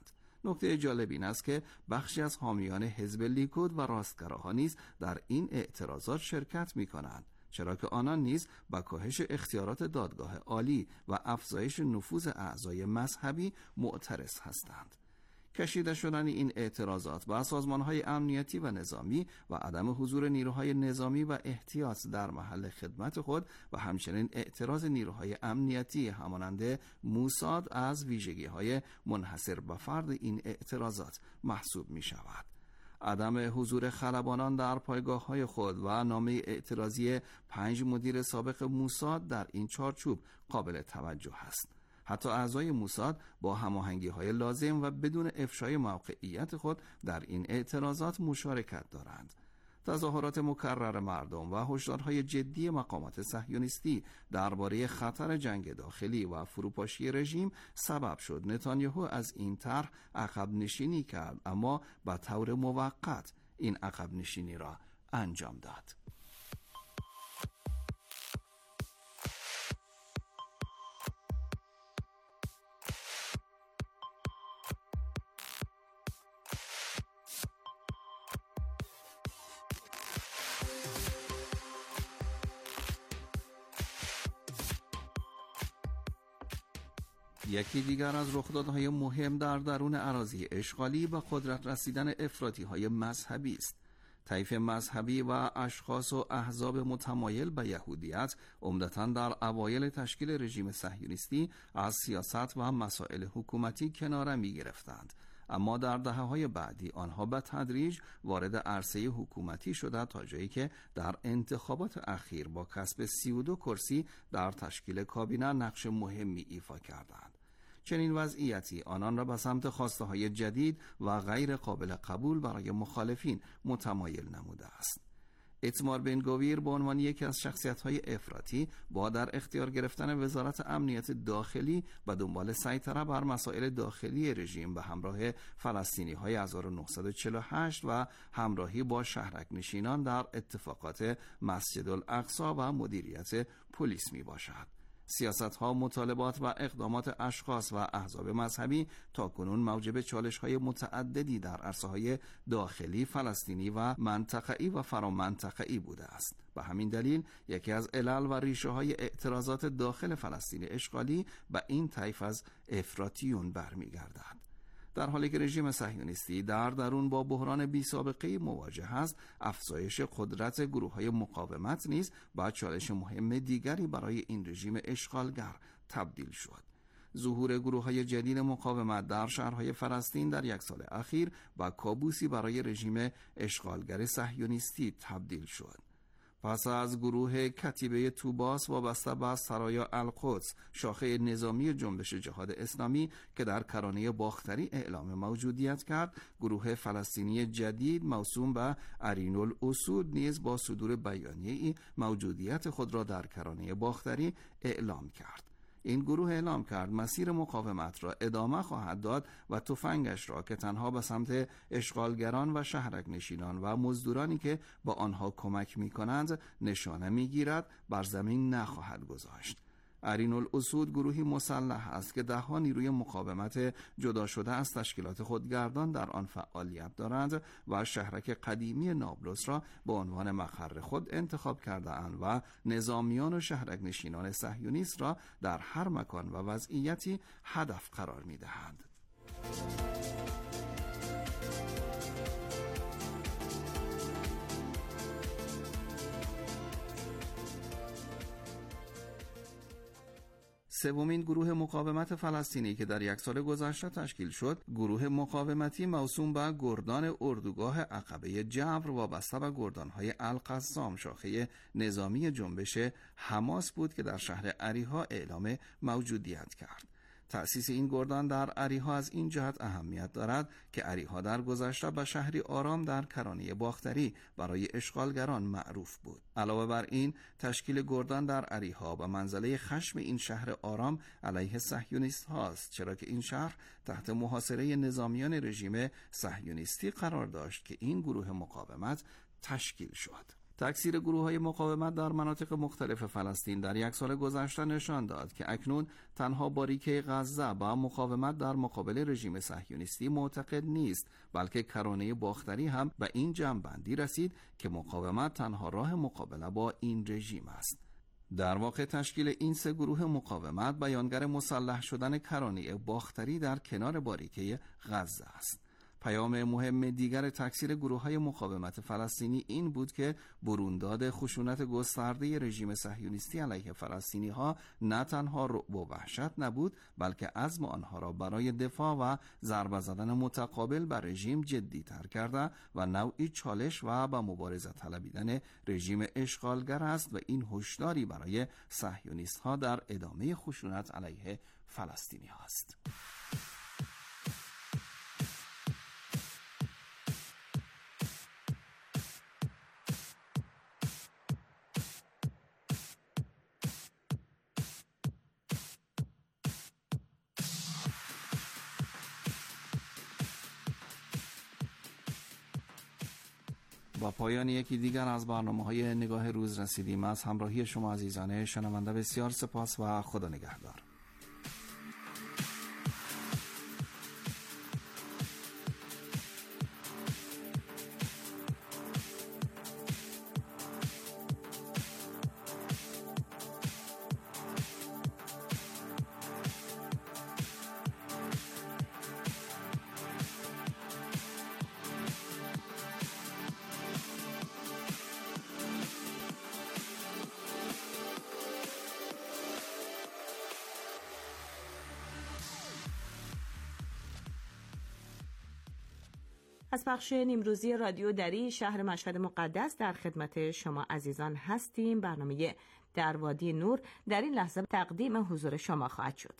نکته جالب این است که بخشی از حامیان حزب لیکود و راستگراها نیز در این اعتراضات شرکت می‌کنند، چرا که آنان نیز با کاهش اختیارات دادگاه عالی و افزایش نفوذ اعضای مذهبی معترض هستند. کشیده شدن این اعتراضات با سازمان‌های امنیتی و نظامی و عدم حضور نیروهای نظامی و احتیاط در محل خدمت خود و همچنین اعتراض نیروهای امنیتی همانند موساد از ویژگی‌های منحصر به فرد این اعتراضات محسوب می‌شود. عدم حضور خلبانان در پایگاه‌های خود و نامه اعتراضی پنج مدیر سابق موساد در این چارچوب قابل توجه است. حتی اعضای موساد با هماهنگی‌های لازم و بدون افشای موقعیت خود در این اعتراضات مشارکت دارند. تظاهرات مکرر مردم و هشدارهای جدی مقامات صهیونیستی درباره خطر جنگ داخلی و فروپاشی رژیم سبب شد نتانیاهو از این طرح عقب نشینی کرد، اما به طور موقت این عقب نشینی را انجام داد. یکی دیگر از رخدادهای مهم در درون اراضی اشغالی و قدرت رسیدن افراطی‌های مذهبی است. طیف مذهبی و اشخاص و احزاب متمایل به یهودیت عمدتاً در اوایل تشکیل رژیم صهیونیستی از سیاست و مسائل حکومتی کناره می گرفتند، اما در دهه‌های بعدی آنها به تدریج وارد عرصه حکومتی شده تا جایی که در انتخابات اخیر با کسب سی و دو کرسی در تشکیل کابینه نقش مهمی ایفا کردند. چنین وضعیتی آنان را به سمت خواسته‌های جدید و غیر قابل قبول برای مخالفین متمایل نموده است. ایتمار بن گویر به عنوان یکی از شخصیت‌های افراطی با در اختیار گرفتن وزارت امنیت داخلی و دنبال سیطره بر مسائل داخلی رژیم به همراه فلسطینی‌های هزار و نهصد و چهل و هشت و همراهی با شهرک نشینان در اتفاقات مسجد الاقصی و مدیریت پلیس میباشد. سیاست‌ها، مطالبات و اقدامات اشخاص و احزاب مذهبی تاکنون موجب چالش‌های متعددی در عرصه‌های داخلی، فلسطینی و منطقه‌ای و فرامنطقه‌ای بوده است. به همین دلیل یکی از علل و ریشه‌های اعتراضات داخل فلسطین اشغالی به این طیف از افراطیون برمیگردد. در حالی که رژیم صهیونیستی در درون با بحران بی سابقه مواجه است، افزایش قدرت گروه‌های مقاومت نیز به چالش مهم دیگری برای این رژیم اشغالگر تبدیل شد. ظهور گروه‌های جدید مقاومت در شهرهای فلسطین در یک سال اخیر به کابوسی برای رژیم اشغالگر صهیونیستی تبدیل شد. پس از گروه کتیبه توباس وابسته به سرایا القدس، شاخه نظامی جنبش جهاد اسلامی که در کرانه باختری اعلام موجودیت کرد، گروه فلسطینی جدید موسوم به عرین الاسود نیز با صدور بیانیه‌ای موجودیت خود را در کرانه باختری اعلام کرد. این گروه اعلام کرد مسیر مقاومت را ادامه خواهد داد و تفنگش را که تنها به سمت اشغالگران و شهرک نشینان و مزدورانی که با آنها کمک می کنند نشانه می گیرد بر زمین نخواهد گذاشت. عرین الاسود گروهی مسلح است که ده‌ها نیروی مقاومت جدا شده از تشکیلات خودگردان در آن فعالیت دارند و شهرک قدیمی نابلس را به عنوان مقر خود انتخاب کرده اند و نظامیان و شهرک نشینان صهیونیست را در هر مکان و وضعیتی هدف قرار می دهند. سومین گروه مقاومت فلسطینی که در یک سال گذشته تشکیل شد، گروه مقاومتی موسوم به گردان اردوگاه عقبه جبر وابسته به گردانهای القسام، شاخه نظامی جنبش حماس بود که در شهر اریحا اعلام موجودیت کرد. تأسیس این گردان در اریحا از این جهت اهمیت دارد که اریحا در گذشته به شهری آرام در کرانه باختری برای اشغالگران معروف بود. علاوه بر این، تشکیل گردان در اریحا به منزله خشم این شهر آرام علیه صهیونیست هاست، چرا که این شهر تحت محاصره نظامیان رژیم صهیونیستی قرار داشت که این گروه مقاومت تشکیل شد. تکثیر گروه‌های مقاومت در مناطق مختلف فلسطین در یک سال گذشته نشان داد که اکنون تنها باریکه غزه با مقاومت در مقابل رژیم صهیونیستی معتقد نیست، بلکه کرانه باختری هم به این جمع‌بندی رسید که مقاومت تنها راه مقابله با این رژیم است. در واقع تشکیل این سه گروه مقاومت بیانگر مسلح شدن کرانه باختری در کنار باریکه غزه است. پیام مهم دیگر تکثیر گروه‌های مقاومت فلسطینی این بود که برونداد خشونت گسترده رژیم صهیونیستی علیه فلسطینی‌ها نه تنها رعب و وحشت نبود، بلکه عزم آنها را برای دفاع و ضربه زدن متقابل بر رژیم جدی‌تر کرده و نوعی چالش و به مبارزه طلبیدن رژیم اشغالگر است و این هشداری برای صهیونیست‌ها در ادامه خشونت علیه فلسطینی‌ها است. با پایان یکی دیگر از برنامه‌های نگاه روز رسیدیم. از همراهی شما عزیزان شنونده بسیار سپاس و خدا نگهدار. از پخش نیمروزی رادیو دری شهر مشهد مقدس در خدمت شما عزیزان هستیم. برنامه در وادی نور در این لحظه تقدیم حضور شما خواهد شد.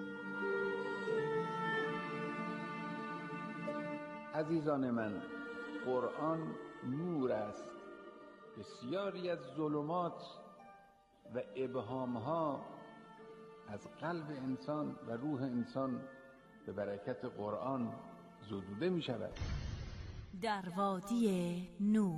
عزیزان من، قرآن نور است. بسیاری از ظلمات و ابهامها از قلب انسان و روح انسان به برکت قرآن زدوده می شود. در وادی نور.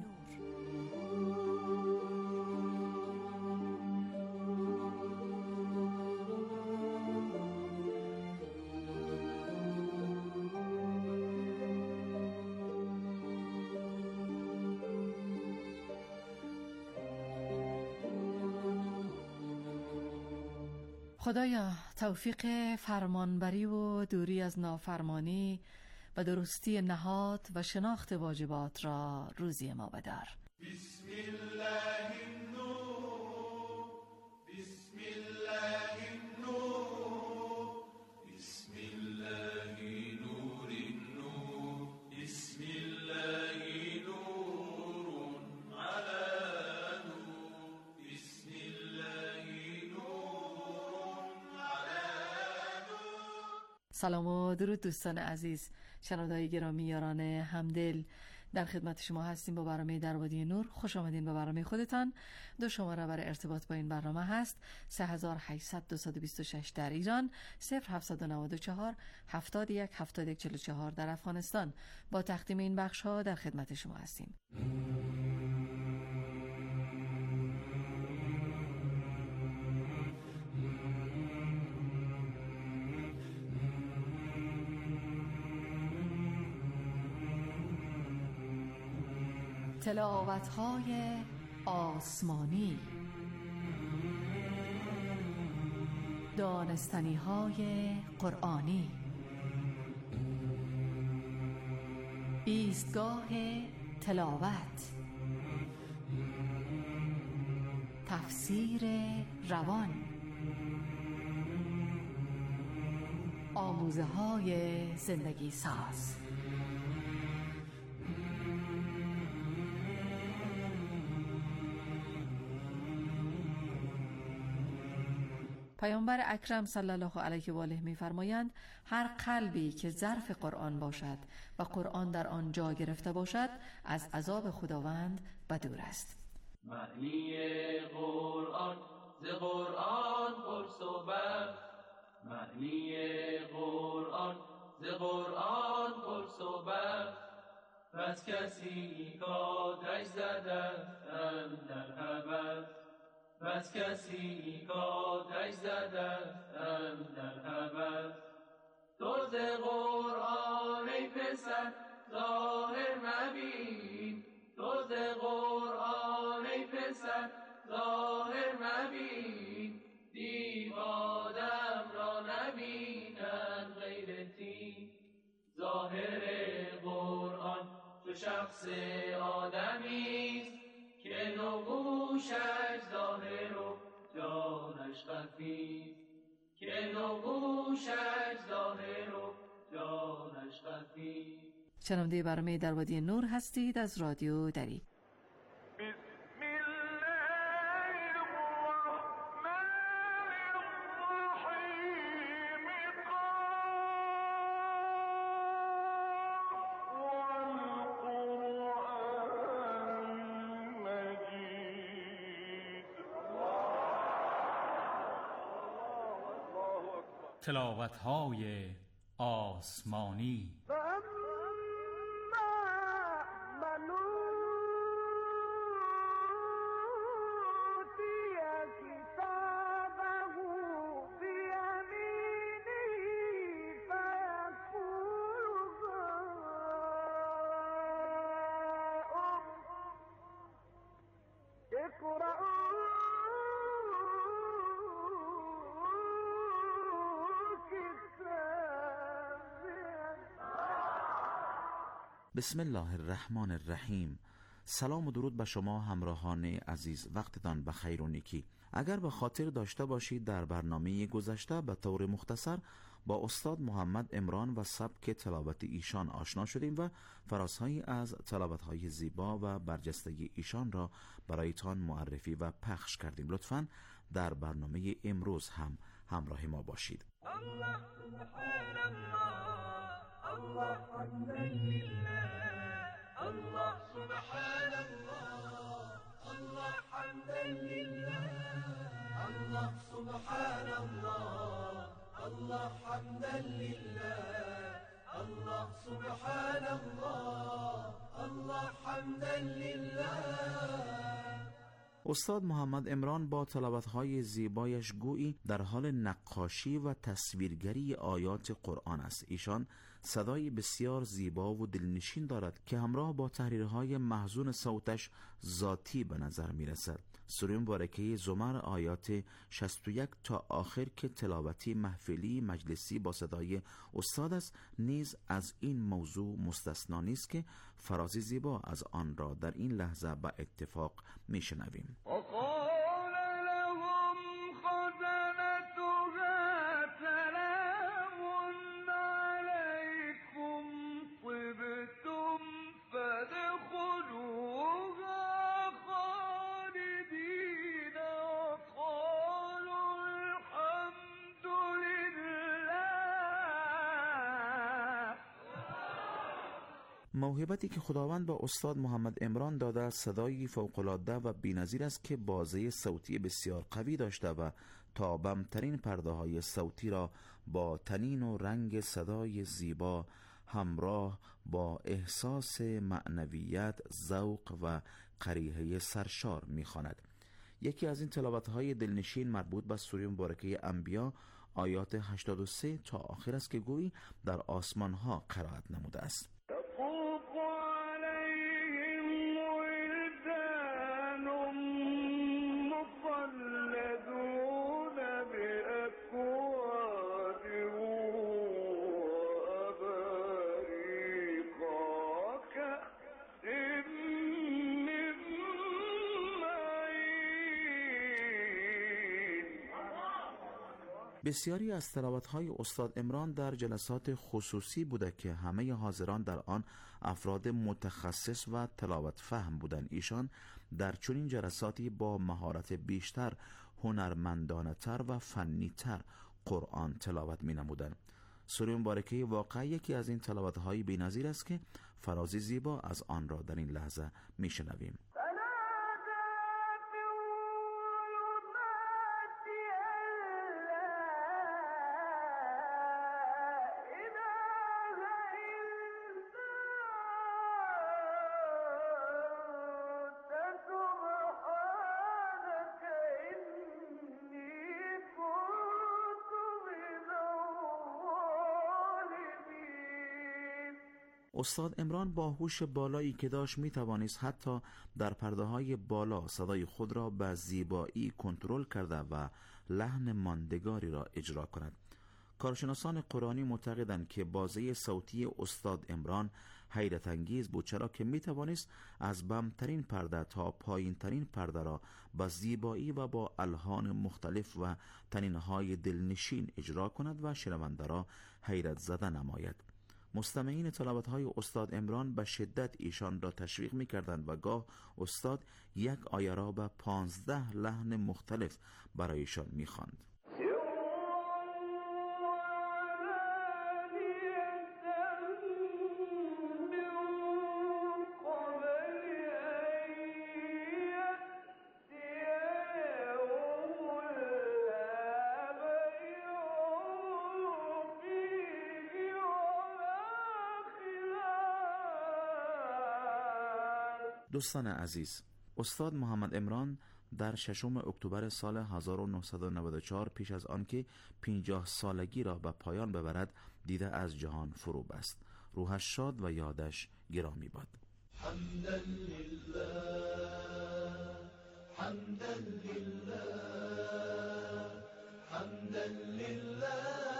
خدایا توفیق فرمانبری و دوری از نافرمانی و درستی نهاد و شناخت واجبات را روزی ما بدار. بسم الله النور، بسم الله النور، بسم الله نور النور، بسم الله نور على نور، بسم الله نور على نور. سلام و درود دوستان عزیز، شنوندگان گرامی، یاران همدل، در خدمت شما هستیم با برنامه در وادی نور. خوش آمدین به برنامه خودتان. دو شماره برای ارتباط با این برنامه هست: سه هزار و هشتصد دویست و بیست و شش در ایران، صفر هفتصد و نود و چهار هفتاد و یک هفتاد و یک چهل و چهار در افغانستان. با تقدیم این بخش ها در خدمت شما هستیم. تلاوت‌های آسمانی، دانستنی‌های قرآنی، ایستگاه تلاوت، تفسیر روان، آموزه‌های زندگی ساز. پیامبر اکرم صلی الله علیه و آله می‌فرمایند هر قلبی که ظرف قرآن باشد و قرآن در آن جا گرفته باشد از عذاب خداوند بدور است. معنی قرآن ز قرآن پرس و بر، معنی قرآن ز قرآن پرس و بر، و بس کسی کاتش زدست اندر هوس بس کسی کاتش زدست اندر هوس تو ز قرآن ای پسر ظاهر مبین تو ز قرآن ای پسر ظاهر مبین دیو آدم را نبینند غیر تین ظاهر قرآن چو شخص آدمیست که نقوشش ظاهر و جانش خفیست که نقوشش ظاهر و جانش خفیست. شنونده برنامه در وادی نور هستید از رادیو دری. تلاوت‌های آسمانی بسم الله الرحمن الرحیم. سلام و درود به شما همراهان عزیز، وقتتان بخیر و نیکی. اگر به خاطر داشته باشید در برنامه گذشته به طور مختصر با استاد محمد عمران و سبک تلاوت ایشان آشنا شدیم و فرازهایی از تلاوت‌های زیبا و برجسته ایشان را برایتان معرفی و پخش کردیم. لطفاً در برنامه امروز هم همراه ما باشید. الله سبحان الله الله حمدا لله الله سبحان الله الله حمدا لله الله سبحان الله الله حمدا لله الله سبحان الله الله حمدا لله. استاد محمد عمران با تلاوت‌های زیبایش گویی در حال نقاشی و تصویرگری آیات قرآن است. ایشان صدای بسیار زیبا و دلنشین دارد که همراه با تحریرهای محزون صوتش ذاتی به نظر می‌رسد. سوره مبارکه زمر آیات شصت و یک تا آخر که تلاوتی محفلی مجلسی با صدای استاد است نیز از این موضوع مستثنا نیست که فرازی زیبا از آن را در این لحظه به اتفاق میشنویم. موهبتی که خداوند با استاد محمد عمران داده صدایی فوق‌العاده و بی‌نظیر است که بازه صوتی بسیار قوی داشته و تا بمترین پرده های صوتی را با تنین و رنگ صدای زیبا همراه با احساس معنویت، ذوق و قریحه سرشار می‌خواند. یکی از این تلاوت‌های دلنشین مربوط به سوره مبارکه انبیا آیات هشتاد و سه تا آخر است که گویی در آسمان‌ها قرائت نموده است. بسیاری از تلاوت‌های استاد عمران در جلسات خصوصی بوده که همه حاضران در آن افراد متخصص و تلاوت فهم بودند. ایشان در چنین جلساتی با مهارت بیشتر، هنرمندانه‌تر و فنی‌تر قرآن تلاوت می‌نمودند. سوره مبارکه واقعا یکی از این تلاوت‌های بی‌نظیر است که فرازی زیبا از آن را در این لحظه می‌شنویم. استاد عمران با هوش بالایی که داشت می توانست حتی در پرده های بالا صدای خود را به زیبایی کنترل کرده و لحن ماندگاری را اجرا کند. کارشناسان قرآنی معتقدند که بازی صوتی استاد عمران حیرت انگیز بود، چرا که می توانست از بمترین پرده تا پایین ترین پرده را با زیبایی و با الحان مختلف و تنینهای دلنشین اجرا کند و شنونده را حیرت زده نماید. مستمعین تلاوت‌های استاد عمران به شدت ایشان را تشویق می‌کردند و گاه استاد یک آیه را به پانزده لحن مختلف برایشان می‌خواند. دوستان عزیز، استاد محمد عمران در ششم اکتبر سال هزار و نهصد و نود و چهار پیش از آنکه پنجاه سالگی را به پایان ببرد دیده از جهان فرو بست. روحش شاد و یادش گرامی باد. حمدا لله حمدا لله حمدا لله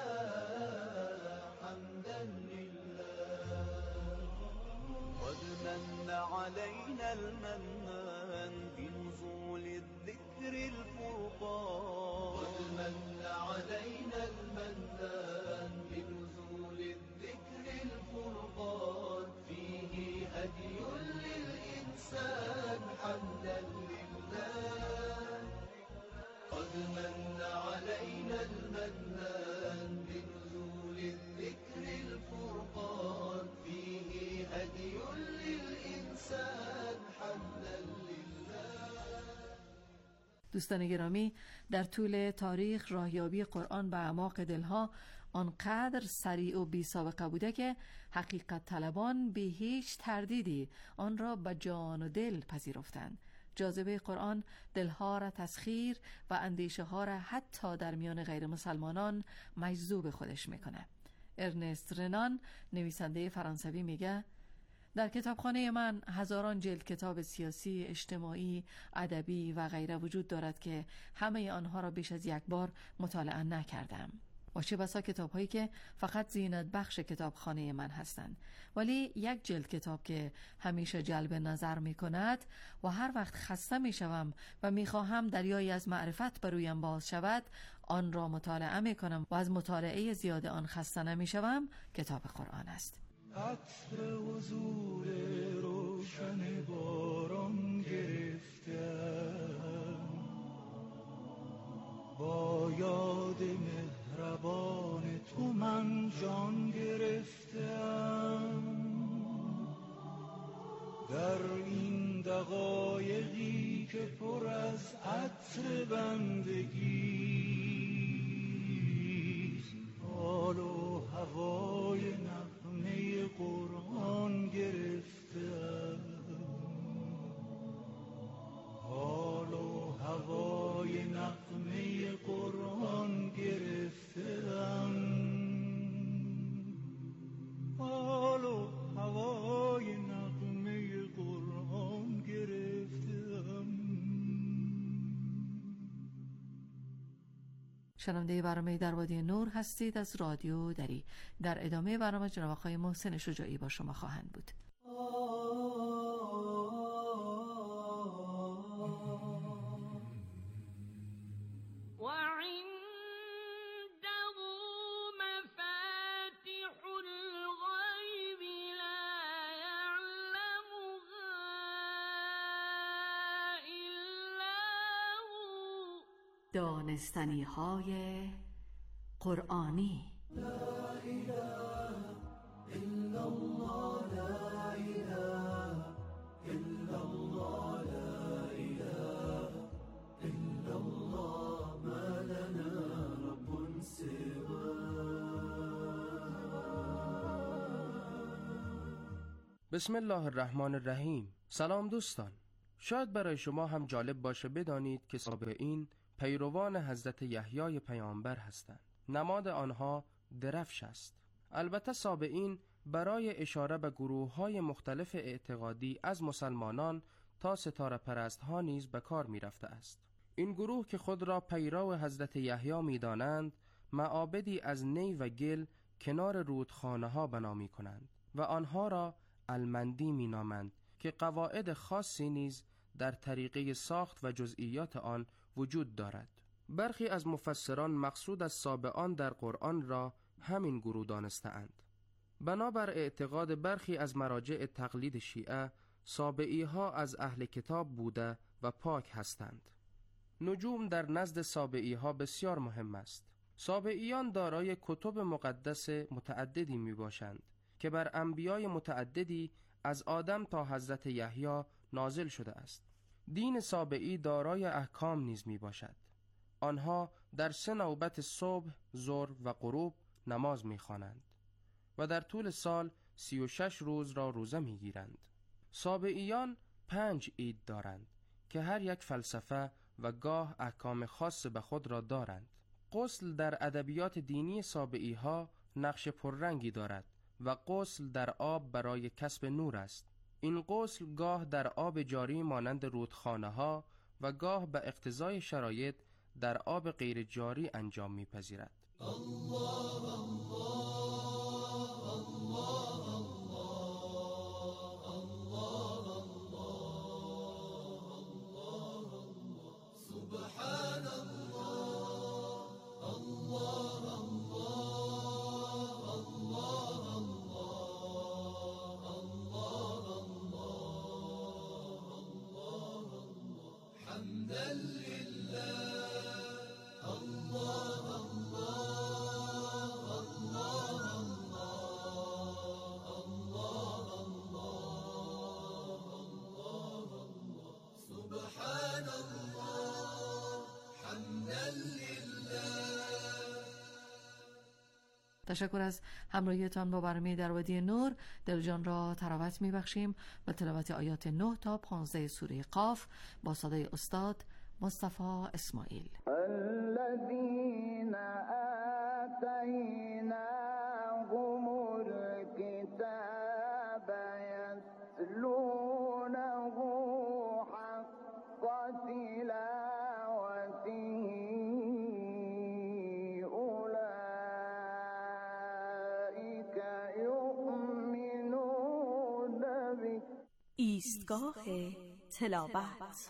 حمدا لله قد من علينا المنان بنزول الذكر الفرقان قد من علينا المنان بنزول الذكر الفرقان فيه هدي للإنسان حمدا لله قد من علينا المنان بنزول الذكر الفرقان فيه هدي للإنسان حمدا لله. دوستان گرامی، در طول تاریخ راهیابی قرآن به اعماق دلها آنقدر سریع و بی سابقه بوده که حقیقت طلبان بی هیچ تردیدی آن را به جان و دل پذیرفتند. جاذبه قرآن دلها را تسخیر و اندیشه ها را حتی در میان غیر مسلمانان مجذوب خودش میکنه. ارنست رنان نویسنده فرانسوی میگه در کتابخانه من هزاران جلد کتاب سیاسی، اجتماعی، ادبی و غیره وجود دارد که همه آنها را بیش از یک بار مطالعه نکردم. و چه بسا کتاب هایی که فقط زینت بخش کتابخانه من هستند، ولی یک جلد کتاب که همیشه جلب نظر می کند و هر وقت خسته می شوم و می خواهم دریایی از معرفت برویم باز شود آن را مطالعه می کنم و از مطالعه زیاد آن خسته نمی شوم، کتاب قرآن است. عطر حضور روشن باران گرفتم با یاد مهربان تو من جان گرفتم در این دقایقی که پر از عطر بندگی حال و هوای نغمه قرآن گرفتم حال و هوای نغمه قرآن گرفتم حال و هوای نغمه قرآن گرفتم. شنونده برنامه در وادی نور هستید از رادیو دری. در ادامه برنامه جناب آقای محسن شجاعی با شما خواهند بود. دانستنی های قرآنی. لا اله الا الله لا اله الا الله لا اله الا الله ما لنا رب سواه. بسم الله الرحمن الرحیم. سلام دوستان، شاید برای شما هم جالب باشه بدانید که سابقین پیروان حضرت یحیی پیامبر هستند. نماد آنها درفش است. البته سابعین برای اشاره به گروه‌های مختلف اعتقادی از مسلمانان تا ستاره پرست ها نیز به کار می رفته است. این گروه که خود را پیرو حضرت یحیی می دانند، معابدی از نی و گل کنار رودخانه ها بنا می کنند و آنها را المندی می نامند که قواعد خاصی نیز در طریقه ساخت و جزئیات آن وجود دارد. برخی از مفسران مقصود از سابعان در قرآن را همین گروه دانسته‌اند. بنابر اعتقاد برخی از مراجع تقلید شیعه، سابعی ها از اهل کتاب بوده و پاک هستند. نجوم در نزد سابعی ها بسیار مهم است. سابعیان دارای کتب مقدس متعددی می باشند که بر انبیای متعددی از آدم تا حضرت یحیی نازل شده است. دین سابعی دارای احکام نیز می باشد. آنها در سه نوبت صبح، ظهر و غروب نماز می خوانند و در طول سال سی و شش روز را روزه می گیرند. سابعیان پنج عید دارند که هر یک فلسفه و گاه احکام خاص به خود را دارند. غسل در ادبیات دینی سابعی ها نقش پررنگی دارد و غسل در آب برای کسب نور است. این غسل گاه در آب جاری مانند رودخانه ها و گاه به اقتضای شرایط در آب غیر جاری انجام می‌پذیرد. الله الله الله الله سبحان الله الله حمدا لله الله الله الله الله الله سبحان الله حمدا لله. تشکر از همراهیتان با برنامه درودی نور. دل جان را تراوت می‌بخشیم و تلاوت آیات نه تا پانزده سوره قاف با صدای استاد مصطفی اسماعیل. الذين آتيناهم الكتاب يتلونه حق تلاوته أولئك يؤمنون به. ایستگاه تلاوت.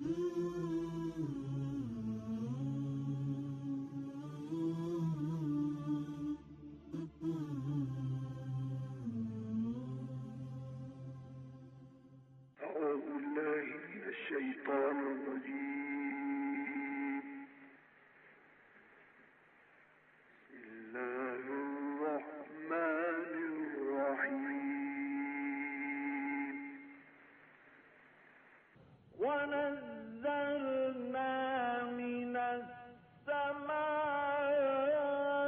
الشيطان الرجيم. بسم الله الرحمن الرحيم. ونزلنا من السماء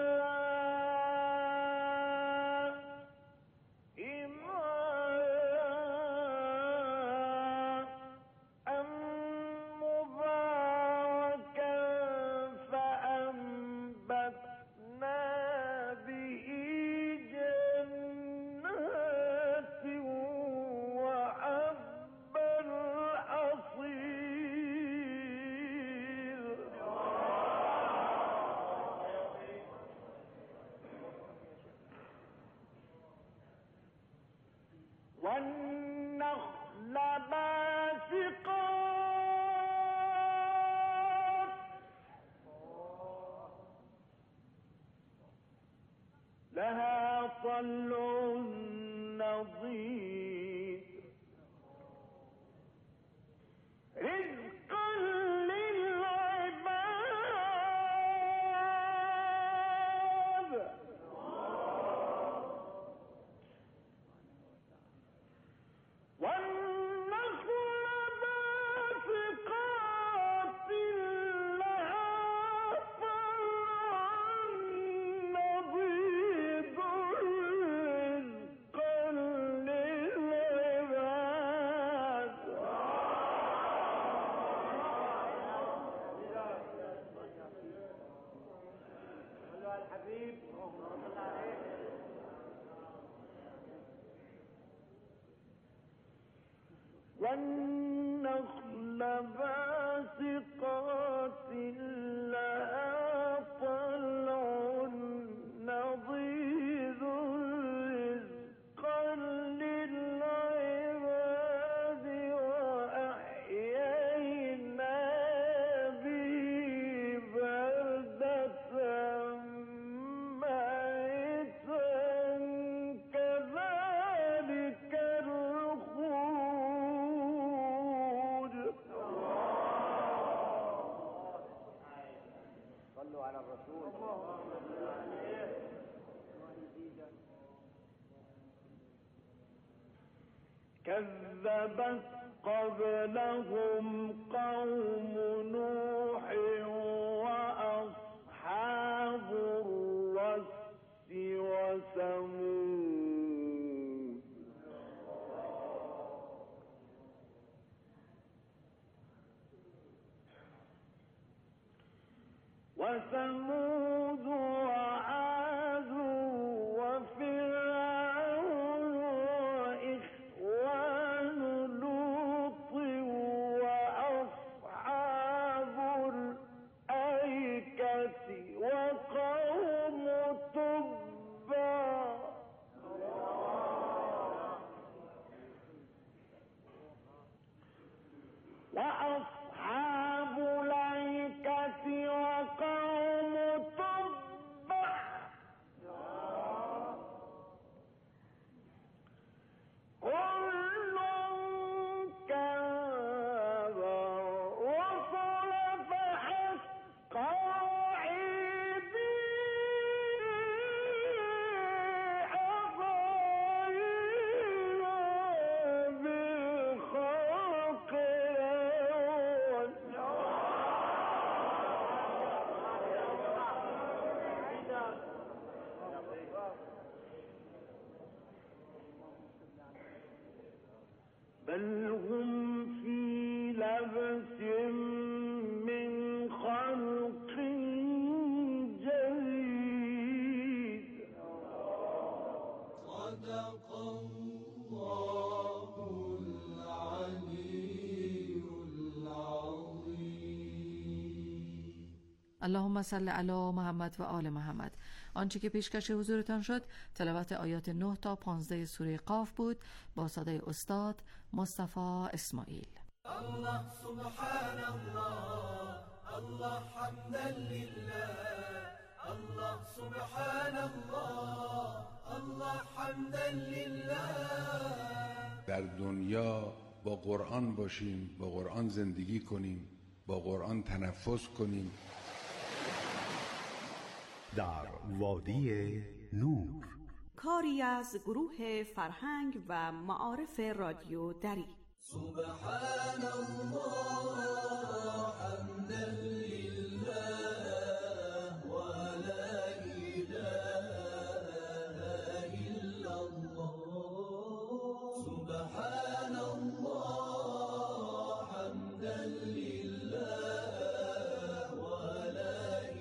والنخل باسقات لها طلع نضيد رزقا للعباد والنخل باسقات لها طلع نضيد رزقا للعباد والنخل باسقات لها طلع نضيد رزقا للعباد وأحيينا به بلدة ميتا كذلك الخروج. صلوا على الرسول. كذبت قبلهم قوم نوح وأصحاب الرس وثمود. وثمود وعاد وفرعون وإخوان لوط وأصحاب الأيكة وقوم تبع وأصحاب الأيكة وقوم تبع كل كذب الرسل فحق وعيدي أفعينا بالخلق بل هم في لبس من خلق جديد. صدق الله العلي العظيم. اللهم صل علی محمد و آل محمد. آنچه که پیشکش حضورتان شد تلاوت آیات نه تا پانزده سوره قاف بود با صدای استاد مصطفی اسماعیل. الله سبحان الله، الله حمدا لله، الله سبحان الله، الله حمدا لله. در دنیا با قرآن باشیم، با قرآن زندگی کنیم، با قرآن تنفس کنیم. در وادی نور، کاری از گروه فرهنگ و معارف رادیو دری. سبحان الله حمدا لله و لا اله الا الله. سبحان الله حمدا لله و لا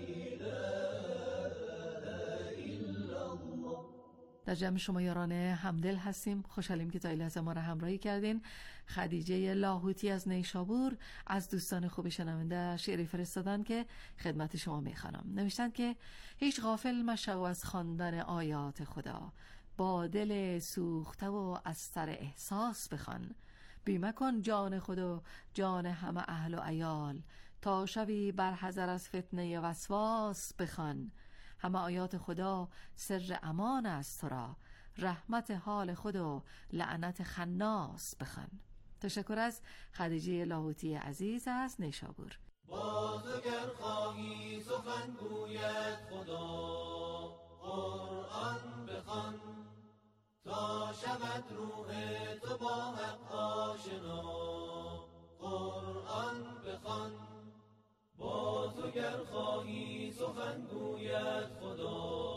اله الا الله. در جمع شما یاران همدل هستیم. خوشحالیم که تا این لحظه ما را همراهی کردین. خدیجه لاهوتی از نیشابور از دوستان خوب شنونده شعری فرستادن که خدمت شما میخوانم. نوشتن که هیچ غافل مشو از خواندن آیات خدا، با دل سوخته و از سر احساس بخوان. بیمه کن جان خود و جان همه اهل و عیال، تا شبی برحذر از فتنه وسواس بخوان. همه آیات خدا سر امان است تو را، رحمت حال خود و لعنت خناس بخوان. تشکر از خدیجه لاهوتی عزیز از نیشابور. باز اگر خواهی سخن گوید خدا، قرآن بخوان تا شود روح تو با حق آشنا. قرآن بخوان باز اگر خواهی سخن گوید خدا.